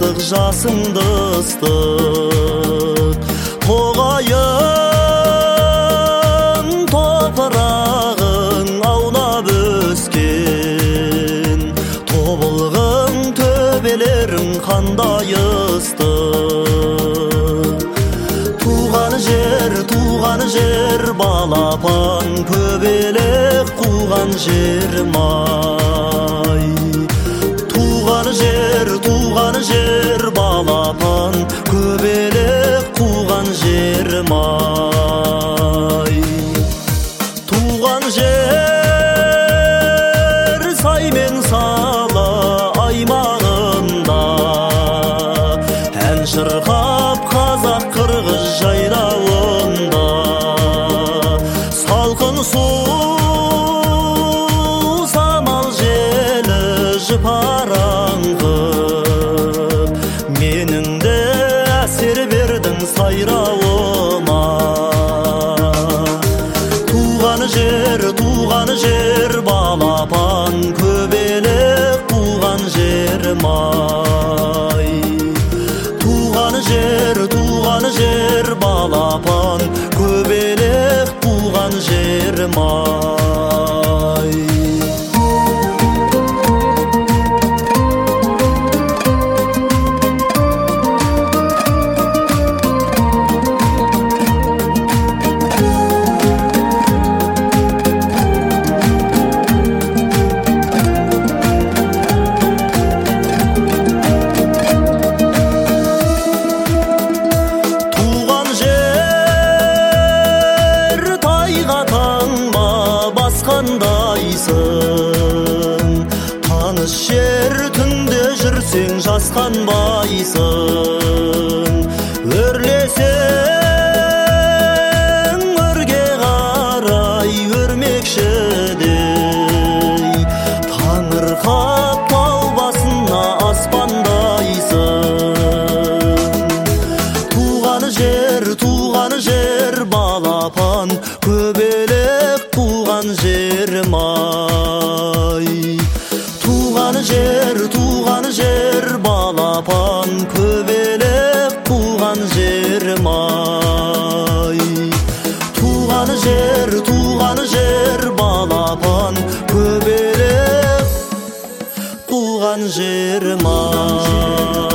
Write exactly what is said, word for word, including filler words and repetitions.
ыстық, жасыңды ыстық. Тоғайын топырағың аунап өскен, тобылғың төбелерің қандай ыстық. Туған жер, туған жер балапан, көбелек қуған жерім ай. Туған жер, туған жер балапан, көбелек қуған жерім ай. Туған жер сай мен сала аймағында, ән шырқап қазақ қырғыз жайлауында. Салқын су самал желі жыпараңқып, менің де әсер бердің сайрауыма. Туған жер, туған жер балапан, көбелек қуған жерім ай. Туған жер, туған жер балапан, көбелек қуған жерім ай. Қандайсың, таныс жер түнде жүрсең жасқанбайсың. Өрлесең өрге қарай өрмекшідей, таңырқап тау басына аспандайсың. Туған жер, туған жер балапан, көбелек қуған жерім ай. Туған жер, туған жер балапан, көбелек қуған жерім ай. Туған жер, туған жер балапан, көбелек қуған жерім ай.